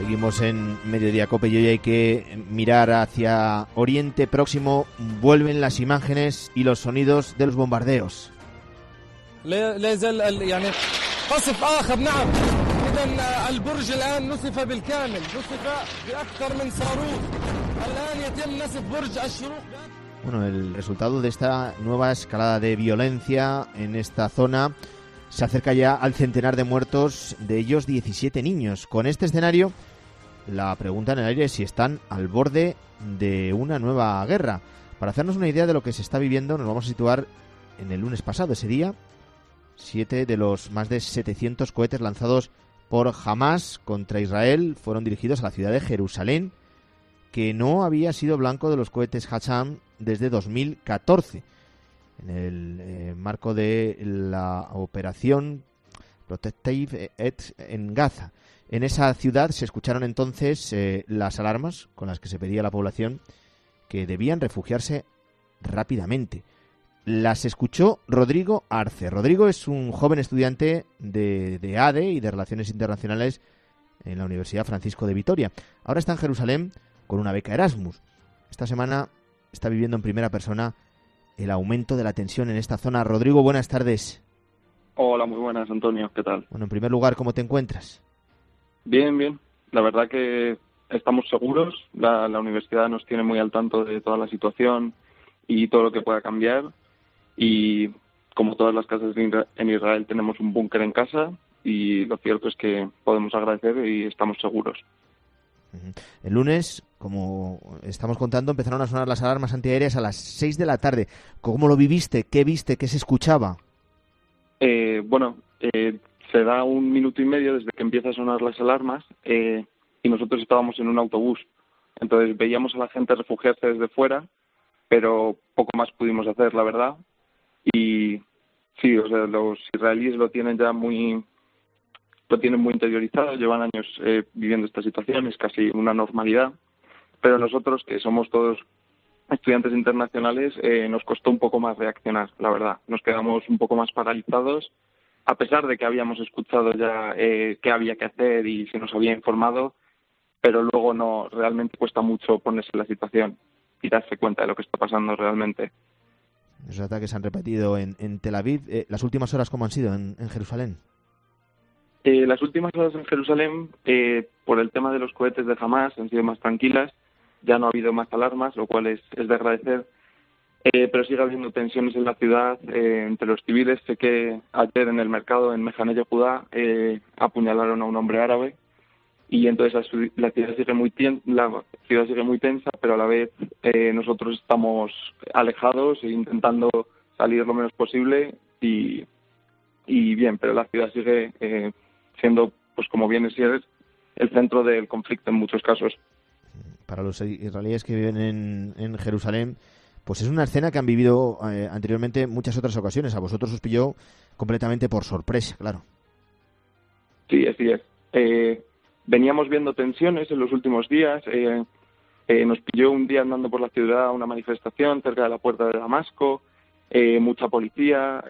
Seguimos en Mediodía Cope y hoy hay que mirar hacia Oriente Próximo. Vuelven las imágenes y los sonidos de los bombardeos. Bueno, el resultado de esta nueva escalada de violencia en esta zona se acerca ya al centenar de muertos, de ellos 17 niños. Con este escenario, la pregunta en el aire es si están al borde de una nueva guerra. Para hacernos una idea de lo que se está viviendo, nos vamos a situar en el lunes pasado. Ese día, 7 de los más de 700 cohetes lanzados por Hamás contra Israel fueron dirigidos a la ciudad de Jerusalén, que no había sido blanco de los cohetes Qassam desde 2014. En el marco de la operación Protective Edge en Gaza. En esa ciudad se escucharon entonces las alarmas con las que se pedía a la población que debían refugiarse rápidamente. Las escuchó Rodrigo Arce. Rodrigo es un joven estudiante de ADE y de Relaciones Internacionales en la Universidad Francisco de Vitoria. Ahora está en Jerusalén con una beca Erasmus. Esta semana está viviendo en primera persona el aumento de la tensión en esta zona. Rodrigo, buenas tardes. Hola, muy buenas, Antonio. ¿Qué tal? Bueno, en primer lugar, ¿cómo te encuentras? Bien, bien. La verdad que estamos seguros. La universidad nos tiene muy al tanto de toda la situación y todo lo que pueda cambiar. Y como todas las casas en Israel, tenemos un búnker en casa y lo cierto es que podemos agradecer y estamos seguros. El lunes, como estamos contando, empezaron a sonar las alarmas antiaéreas a las 6 de la tarde. ¿Cómo lo viviste? ¿Qué viste? ¿Qué se escuchaba? Se da 1 minuto y medio desde que empiezan a sonar las alarmas y nosotros estábamos en un autobús. Entonces veíamos a la gente refugiarse desde fuera, pero poco más pudimos hacer, la verdad. Y sí, o sea, los israelíes lo tienen muy interiorizado, llevan años viviendo esta situación, es casi una normalidad, pero nosotros, que somos todos estudiantes internacionales, nos costó un poco más reaccionar, la verdad. Nos quedamos un poco más paralizados, a pesar de que habíamos escuchado ya qué había que hacer y se nos había informado, pero luego no, realmente cuesta mucho ponerse en la situación y darse cuenta de lo que está pasando realmente. Esos ataques se han repetido en Tel Aviv. ¿Las últimas horas cómo han sido en Jerusalén? Las últimas horas en Jerusalén, por el tema de los cohetes de Hamás, han sido más tranquilas. Ya no ha habido más alarmas, lo cual es de agradecer. Pero sigue habiendo tensiones en la ciudad entre los civiles. Sé que ayer en el mercado, en Mejane Yehudá, apuñalaron a un hombre árabe. Y entonces la ciudad sigue muy tensa, pero a la vez nosotros estamos alejados e intentando salir lo menos posible. Y bien, pero la ciudad sigue siendo, pues como viene siendo, el centro del conflicto en muchos casos. Para los israelíes que viven en Jerusalén, pues es una escena que han vivido anteriormente en muchas otras ocasiones. A vosotros os pilló completamente por sorpresa, claro. Sí, así es. Veníamos viendo tensiones en los últimos días. Nos pilló un día andando por la ciudad una manifestación cerca de la puerta de Damasco. Mucha policía,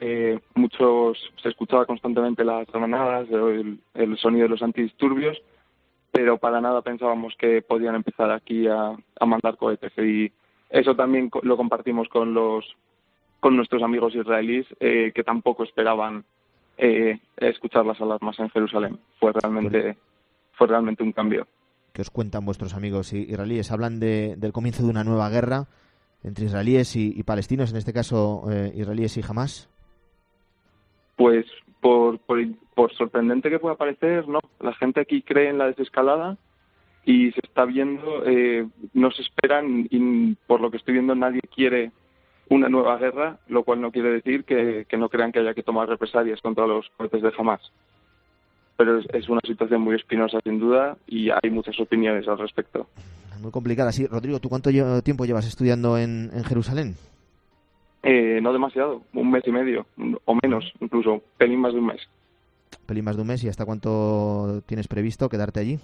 se escuchaba constantemente las granadas, el sonido de los antidisturbios, pero para nada pensábamos que podían empezar aquí a mandar cohetes. Y eso también lo compartimos con nuestros amigos israelíes, que tampoco esperaban escuchar las alarmas en Jerusalén. Fue realmente un cambio. ¿Qué os cuentan vuestros amigos israelíes? Hablan del comienzo de una nueva guerra entre israelíes y palestinos, en este caso israelíes y Hamás. Pues por sorprendente que pueda parecer, no. La gente aquí cree en la desescalada y se está viendo, no se esperan, y por lo que estoy viendo nadie quiere una nueva guerra, lo cual no quiere decir que no crean que haya que tomar represalias contra los cohetes de Hamás. Pero es una situación muy espinosa, sin duda, y hay muchas opiniones al respecto. Muy complicada, sí. Rodrigo, ¿tú cuánto tiempo llevas estudiando en Jerusalén? No demasiado, 1 mes y medio, o menos, incluso, pelín más de un mes. Pelín más de un mes, ¿y hasta cuánto tienes previsto quedarte allí?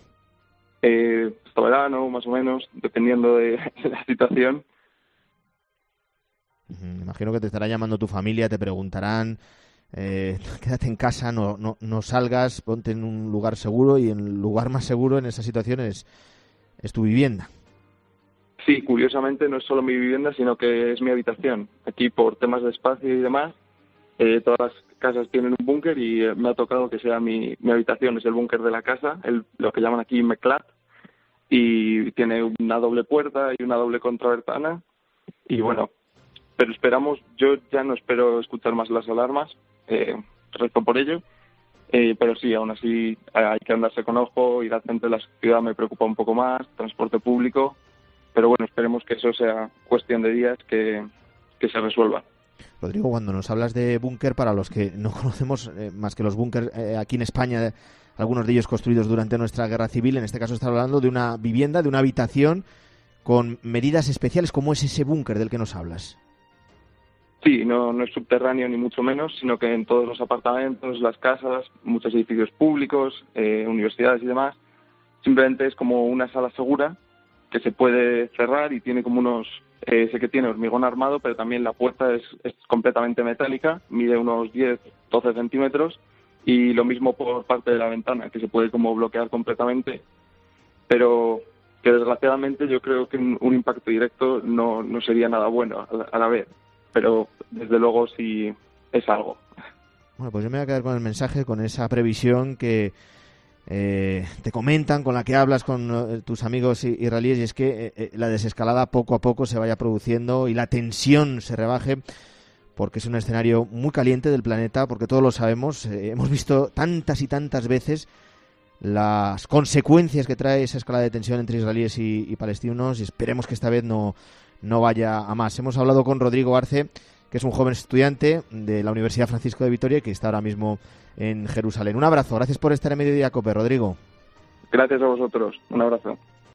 Hasta verano, más o menos, dependiendo de la situación. Me imagino que te estará llamando tu familia, te preguntarán quédate en casa, no salgas, ponte en un lugar seguro, y el lugar más seguro en esa situación es tu vivienda. Sí, curiosamente no es solo mi vivienda, sino que es mi habitación. Aquí, por temas de espacio y demás, todas las casas tienen un búnker y me ha tocado que sea mi habitación. Es el búnker de la casa, lo que llaman aquí meclat, y tiene una doble puerta y una doble contraventana. Y bueno, pero yo ya no espero escuchar más las alarmas, rezo por ello, pero sí, aún así hay que andarse con ojo, ir al centro de la ciudad me preocupa un poco más, transporte público, pero bueno, esperemos que eso sea cuestión de días que se resuelva. Rodrigo, cuando nos hablas de búnker, para los que no conocemos más que los búnkers aquí en España, algunos de ellos construidos durante nuestra guerra civil, en este caso está hablando de una vivienda, de una habitación con medidas especiales. ¿Cómo es ese búnker del que nos hablas? Sí, no es subterráneo ni mucho menos, sino que en todos los apartamentos, las casas, muchos edificios públicos, universidades y demás, simplemente es como una sala segura que se puede cerrar y tiene como unos... sé que tiene hormigón armado, pero también la puerta es completamente metálica, mide unos 10-12 centímetros, y lo mismo por parte de la ventana, que se puede como bloquear completamente, pero que desgraciadamente yo creo que un impacto directo no sería nada bueno a la vez, pero desde luego sí es algo. Bueno, pues yo me voy a quedar con el mensaje, con esa previsión que te comentan, con la que hablas con tus amigos israelíes, y es que la desescalada poco a poco se vaya produciendo y la tensión se rebaje, porque es un escenario muy caliente del planeta, porque todos lo sabemos, hemos visto tantas y tantas veces las consecuencias que trae esa escalada de tensión entre israelíes y palestinos, y esperemos que esta vez no vaya a más. Hemos hablado con Rodrigo Arce, que es un joven estudiante de la Universidad Francisco de Vitoria y que está ahora mismo en Jerusalén. Un abrazo, gracias por estar en Mediodía Cope, Rodrigo. Gracias a vosotros, un abrazo.